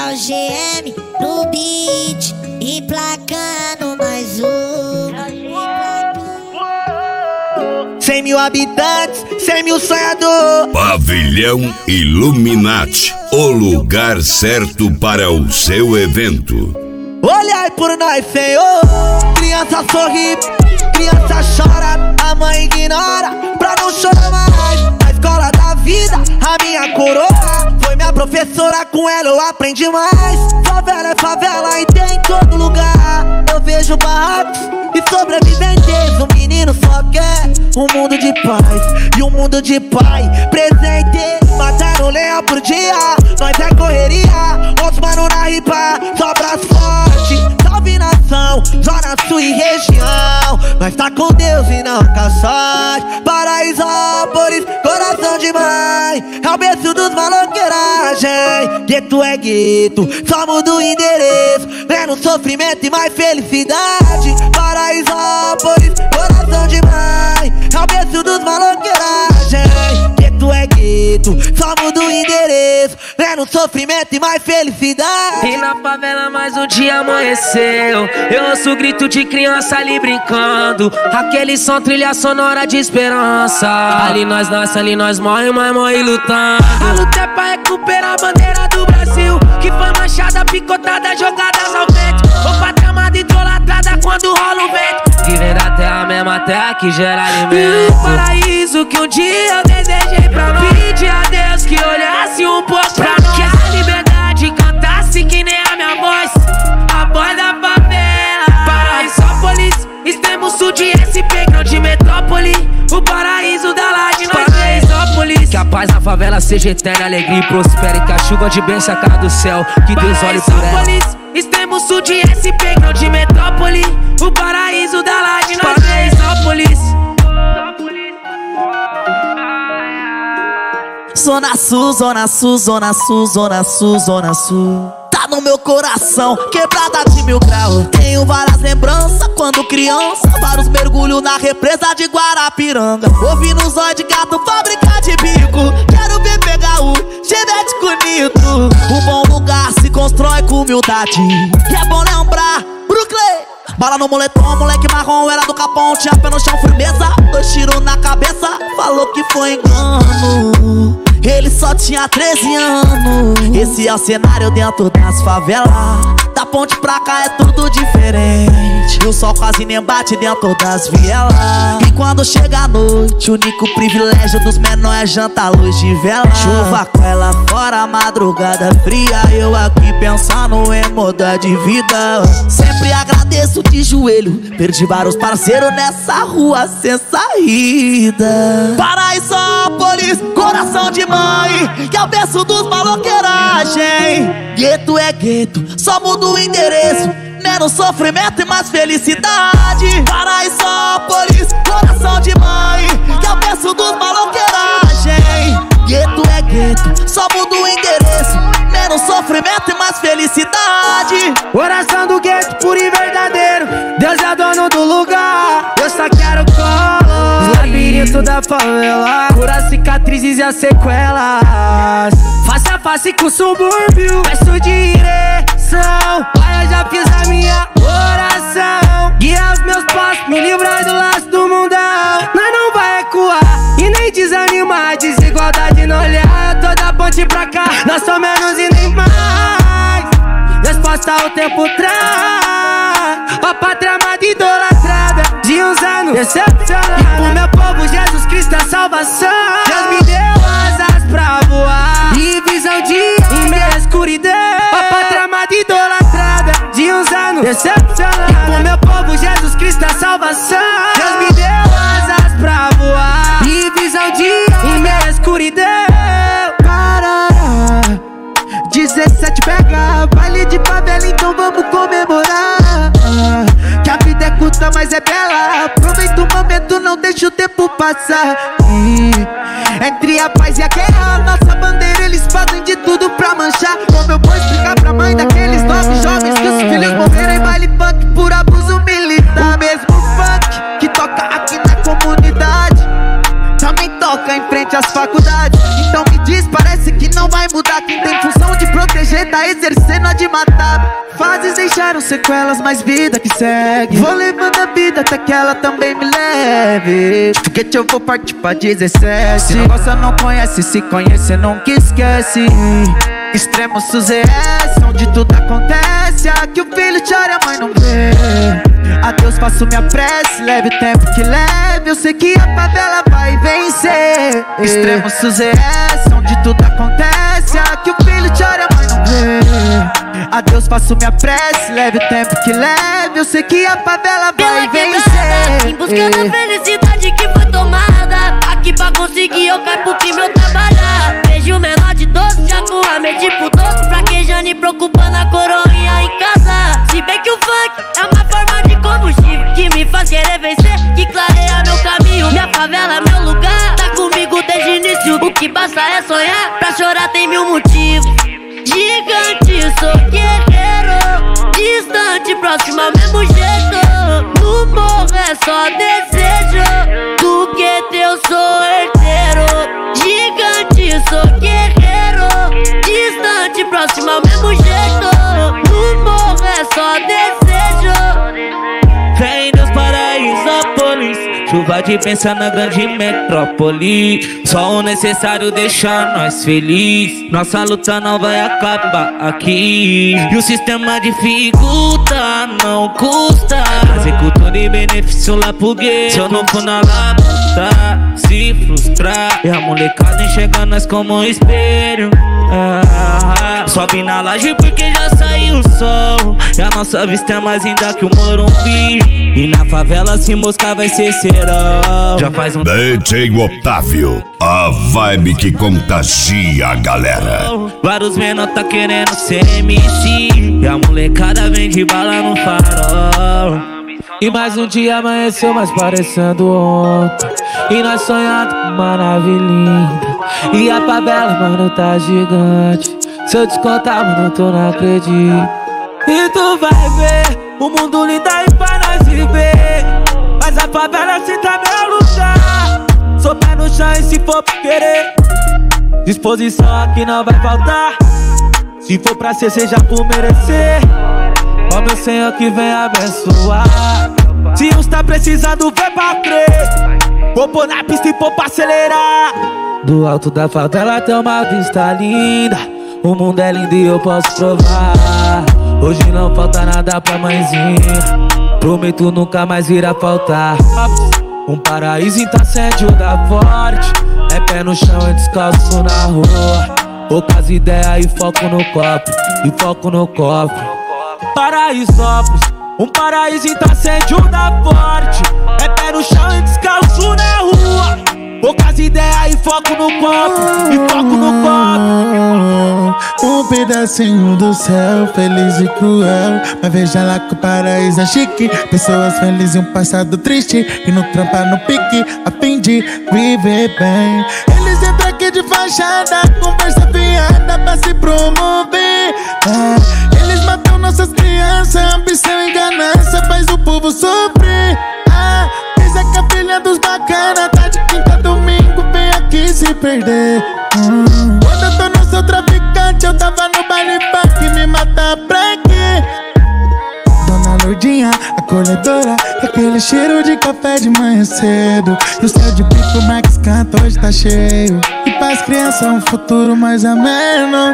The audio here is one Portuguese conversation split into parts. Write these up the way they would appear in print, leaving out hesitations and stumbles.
É o GM no beat, emplacando mais um. 100 mil habitantes, 100 mil sonhador. Pavilhão Illuminati, o lugar certo para o seu evento. Olhai por nós, Senhor. Criança sorri, criança chora, a mãe ignora pra não chorar mais. Na escola da vida, a minha coroa foi minha professora, com ela eu aprendi mais. Favela é favela e tem em todo lugar. Eu vejo barracos e sobreviventes. O menino só quer um mundo de paz e um mundo de pai presente. Matando leão por dia, nós é correria. Os mano na ripa, sobra sorte. Salve nação, zona sul e região. Nós tá com Deus e não com a sorte. Paraisópolis, coração de mãe, é o berço dos maloqueiragem. Gueto é gueto, só muda o endereço. Menos sofrimento e mais felicidade. Paraisópolis, coração de mãe, é o berço dos maloqueiragem. Gueto é gueto, só muda o endereço. Menos sofrimento e mais felicidade. E na favela mais um dia amanheceu. Eu ouço o grito de criança ali brincando. Aquele som, trilha sonora de esperança. Ali nós nasce, ali nós morre, mas morre lutando. A luta é pra recuperar a bandeira do Brasil, que foi manchada, picotada, jogadas ao vento. Ou pátria amada, idolatrada quando rola o vento. Que vem da terra, mesma terra que gera alimento. O paraíso que um dia eu desejei pra nós. Pedi a Deus que olhasse um pouco pra nós. Que a liberdade cantasse que nem a minha voz, a voz da favela. Paraisópolis, extremo sul de SP, grande metrópole. O paraíso da laje, nós Paraisópolis. Que a paz na favela seja eterna, alegria e prospere. Que a chuva de bênção caia do céu, que Deus olhe por ela. Extremo sul de SP, grande metrópole. O paraíso da laje, nós Paraisópolis. Zona Sul, Zona Sul, Zona Sul, Zona Sul, Zona Sul. Tá no meu coração, quebrada de 1000 graus. Tenho várias lembranças quando criança. Vários mergulhos na represa de Guarapiranga. Ouvindo zóio de gato, fábrica de bico. Quero ver pegar o genético nitro. Um bom lugar se constrói com humildade. E é bom lembrar, Brooklyn. Bala no moletom, moleque marrom, era do Capão. Tinha pé no chão, firmeza, 2 tiros na cabeça. Falou que foi engano, ele só tinha 13 anos. Esse é o cenário dentro das favelas. Da ponte pra cá é tudo diferente. E o sol quase nem bate dentro das vielas. E quando chega a noite, o único privilégio dos menores é jantar à luz de vela. Chuva cai lá fora, madrugada fria. Eu aqui pensando em mudar de vida. Sempre agradeço de joelho. Perdi vários parceiros nessa rua sem saída. Paraisópolis, coração de mãe, que é o berço dos maloqueiragem. Gueto é gueto, só muda o endereço. Menos sofrimento e mais felicidade. Paraisópolis, coração de mãe, que é o berço dos maloqueiragem. Gueto é gueto, só muda o endereço. Menos sofrimento e mais felicidade. Coração do gueto, puro e verdadeiro. Deus é dono do lugar, eu só quero colo. Os labirintos da favela, cura cicatrizes e as sequelas. Face a face com o subúrbio, peço direção. Pai, eu já fiz a minha oração. Guia os meus passos, me livrar do laço do mundão. Nós não vai recuar e nem desanimar. Desigualdade não olhar, toda ponte pra cá. Nós somos menos e nem mais. Resposta o tempo traz. Ó pátria amada idolatrada de uns anos decepcionada. E pro meu povo Jesus Cristo é salvação. Deus me deu asas pra voar e visão de em meia escuridão. Ó pátria amada idolatrada de uns anos decepcionada. E pro meu povo Jesus Cristo é salvação. Deus me deu asas pra voar e visão de em meia escuridão. 17 pega, baile de favela, então vamos comemorar. Que a vida é curta, mas é bela. Aproveita o momento, não deixa o tempo passar. Entre a paz e a guerra, nossa bandeira eles fazem de tudo pra manchar. Como eu vou explicar pra mãe daqueles 9 jovens que os filhos morreram em baile funk por abuso militar? O mesmo funk que toca aqui na comunidade também toca em frente às faculdades. Então me diz, parece que não vai mudar. Quem tem função de proteger tá tá exercendo a de matar. Fases deixaram sequelas, mas vida que segue. Vou levando a vida até que ela também me leve. Foguete eu vou partir pra 17. Se não gosta não conhece, se conhece nunca esquece. Extremo SUZS, onde tudo acontece. Aqui o filho chora e a mãe não vê. A Deus faço minha prece, leve o tempo que leve. Eu sei que a favela vai vencer. Extremo SUZS, onde tudo acontece. Aqui o filho chora e a mãe não vê. A Deus faço minha prece, leve o tempo que leve. Eu sei que a favela vai vencer. Em busca da felicidade que foi tomada. Aqui pra conseguir eu caio pro crime eu trabalhar. Vejo o menor de 12 já com a mente pro doce, fraquejando e preocupando a coroinha em casa. Se bem que o funk é uma forma de combustível que me faz querer vencer, que clareia meu caminho. Minha favela é meu lugar, tá comigo desde o início. O que basta é sonhar, pra chorar tem mil motivos. Gigante, sou guerreiro, distante, próximo ao mesmo jeito. No morro é só desejo, do que teu sou herdeiro. Gigante, sou guerreiro, distante, próximo ao mesmo jeito. No morro é só desejo. Fé em Deus, Paraisópolis, chuva de pensar na grande metrópole. Só o necessário deixar nós feliz. Nossa luta não vai acabar aqui. E o sistema dificulta, não custa. Trazer cultura e benefício lá pro gueto. Se eu não for na labuta, se frustrar. E a molecada enxerga nós como um espelho. Sobe na laje porque já saiu o sol. E a nossa vista é mais linda que o Morumbi. E na favela se moscar vai ser serão. Já faz um DJ Otávio, a vibe que contagia a galera. Vários menor tá querendo ser MC. E a molecada vem de bala no farol. E mais um dia amanheceu, mas parecendo ontem. E nós sonhando com uma nave linda. E a favela, mano, tá gigante. Se eu te contar, mano, tu não acredita. E tu vai ver o mundo lindo aí pra nós viver. Mas a favela assim tá meu lugar. Sou pé no chão e se for por querer, disposição aqui não vai faltar. Se for pra ser, seja por merecer. Ó meu Senhor que vem abençoar. Se uns tá precisando, vem pra crer. Vou pôr na pista e pôr pra acelerar. Do alto da favela tem uma vista linda. O mundo é lindo e eu posso provar. Hoje não falta nada pra mãezinha. Prometo nunca mais vir a faltar. Um paraíso em Tacédio da Forte. É pé no chão e descalço na rua. Poucas ideias e foco no copo. E foco no copo. Paraisópolis, um paraíso em Tacédio da Forte. É pé no chão e descalço na rua. Poucas ideias e foco no copo. E foco no copo. Um pedacinho do céu, feliz e cruel. Mas veja lá que o paraíso é chique. Pessoas felizes e um passado triste. E no trampa no pique, a fim de viver bem. Eles entram aqui de fachada, conversa fiada pra se promover. Eles matam nossas crianças, ambição e ganância faz o povo sofrer. Pensa que a filha dos bacana tá de quinta a domingo, vem aqui se perder. Quando eu tô no seu traficante, eu tava no baile funk, me matar pra quê? Dona Lourdinha, acolhedora, com aquele cheiro de café de manhã cedo. E o céu de pico, Max canta, hoje tá cheio. E pras crianças um futuro mais ameno.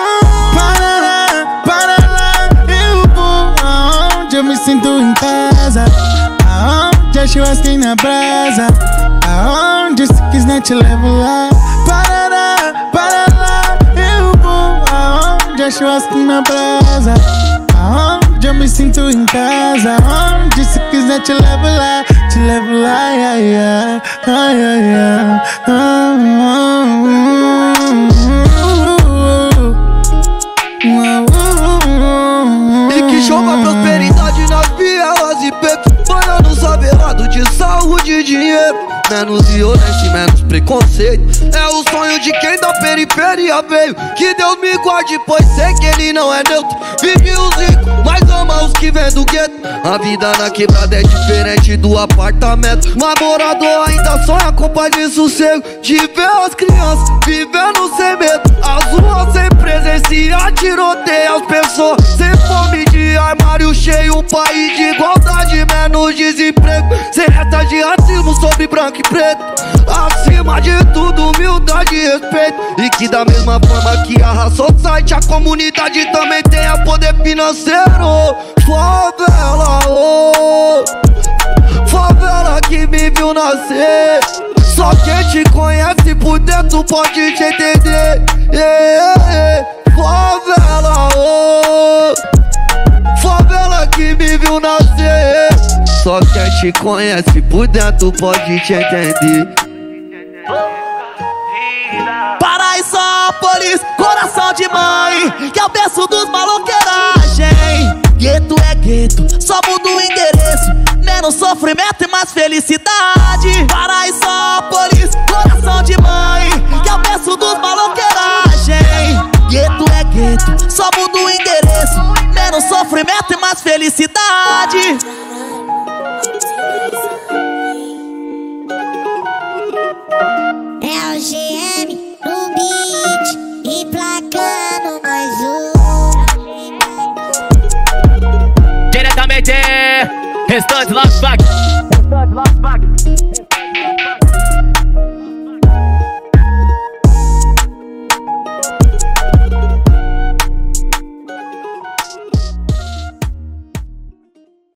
Para lá, eu vou aonde eu me sinto em casa. Aonde a churrasquinha na brasa. Aonde se quiser te levo lá. Para lá, eu vou aonde a churrasquinha na brasa. Aonde eu me sinto em casa. Aonde se quiser te levo lá. Te levo lá, yeah, yeah. Ai, ai, ai. E que chova prosperidade nas vielas e becos. Morando favelado de saúde e dinheiro. Menos violência e menos preconceito. É o sonho de quem da periferia veio. Que Deus me guarde, pois sei que ele não é neutro. Vive os ricos, mas ama os que vêm do gueto. A vida na quebrada é diferente do apartamento. Mas morador ainda sonha com paz e sossego. De ver as crianças vivendo sem medo. As ruas sem presença tiroteia as pessoas. Sem fome de armário cheio, um país de igualdade, menos desemprego. Sem reta de racismo sobre branco e preto. Acima de tudo, humildade e respeito. E que da mesma forma que a raça society, a comunidade também tenha poder financeiro. Favela, oh, favela que me viu nascer. Só quem te conhece por dentro pode te entender. Favela, oh, favela que me viu nascer. Só quem te conhece por dentro pode te entender. Paraisópolis, coração de mãe, que é o berço dos maloqueiragem. Gueto é gueto, só muda o endereço, menos sofrimento e mais felicidade. Paraisópolis, coração de mãe, que é o berço dos maloqueiragem. Gueto é gueto, só muda o endereço, menos sofrimento e mais felicidade. É o GM no beat, emplacando mais Diretamente, restante Love Fuck.